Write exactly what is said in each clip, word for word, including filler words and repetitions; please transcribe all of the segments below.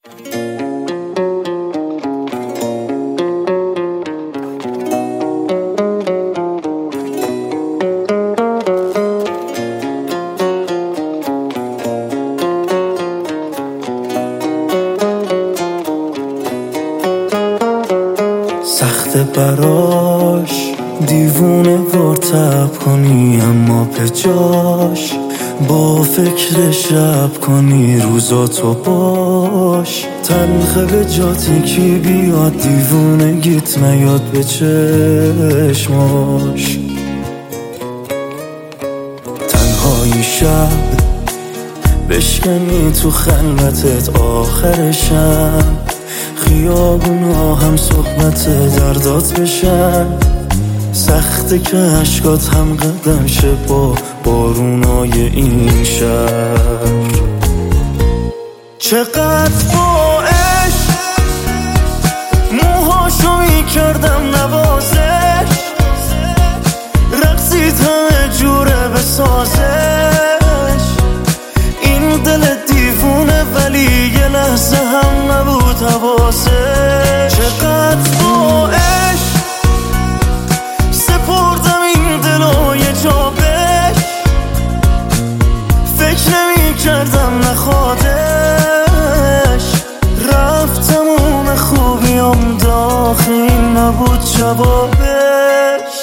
سخته براش دیوونه ورتب کنی، اما به جاش با فکر شب کنی روزاتو باش. تلخه به جاتی کی بیاد دیوونه گیت نیاد به چشماش. تنهایی شب بشکنی تو خلوتت آخر شب، خیابونا هم صحبت دردات بشن. سخته که عشقات هم قدم شه با بارونای این شهر. چقدر با عشق موهاشو میکردم نوازش، رقصید همه جوره بسازش. این دل دیوونه ولی یه لحظه هم نبود حواسش. چقدر با عشق سپردم این دلو یه جا بهش، فکر نمی کردم نخوادش. رفتم اون خوبیام داخل نبود جوابش.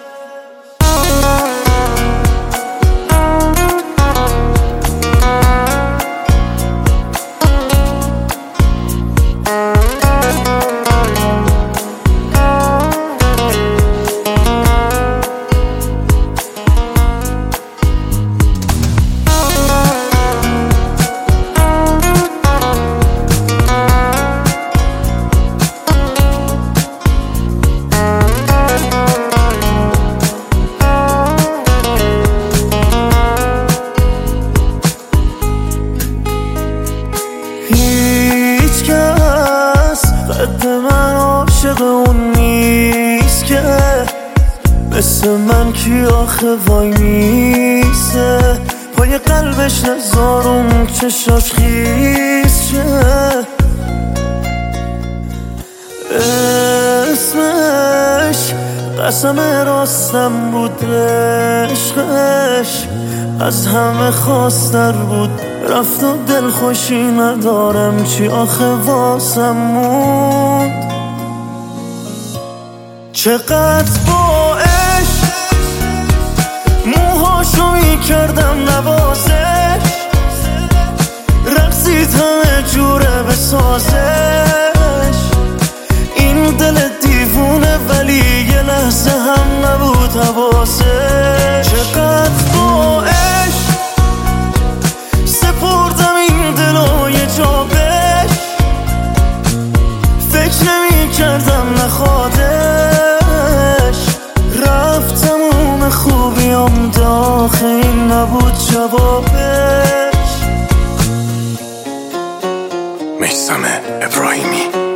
هیچ کس قد من عاشق اون نیست که مثل من کی آخه وای میسته پای قلبش نزارم چشاش خیز شه. اسمش قسم راستم بود، عشقش از همه خواستر بود. رفت و دل خوشی ندارم چی آخه واسم موند. چقدر با عشق موهاشو میکردم نوازش، رقصید همه جوره بسازش. این دل دیوونه ولی یه لحظه هم نبود حواسش. چقدر با عشق سپردم این دلو یه جا بهش، فکر نمی کردم نخوادش. رفتم اون خوبیام داخل نبود جوابش. میثم ابراهیمی.